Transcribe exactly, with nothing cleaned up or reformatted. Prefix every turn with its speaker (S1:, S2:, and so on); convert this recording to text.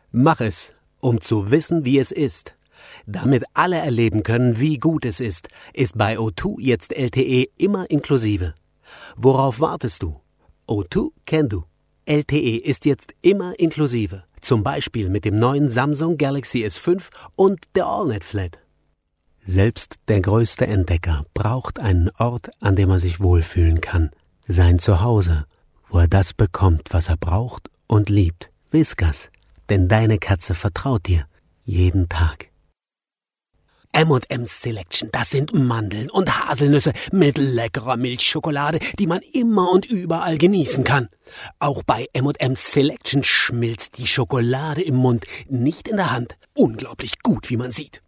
S1: Mach es, um zu wissen, wie es ist. Damit alle erleben können, wie gut es ist, ist bei O zwei jetzt L T E immer inklusive. Worauf wartest du? O zwei kenn du. L T E ist jetzt immer inklusive. Zum Beispiel mit dem neuen Samsung Galaxy S fünf und der AllNet Flat. Selbst der größte Entdecker braucht einen Ort, an dem er sich wohlfühlen kann. Sein Zuhause, wo er das bekommt, was er braucht und liebt. Whiskas, denn deine Katze vertraut dir jeden Tag. M und M's Selection, das sind Mandeln und Haselnüsse mit leckerer Milchschokolade, die man immer und überall genießen kann. Auch bei M und M's Selection schmilzt die Schokolade im Mund, nicht in der Hand. Unglaublich gut, wie man sieht.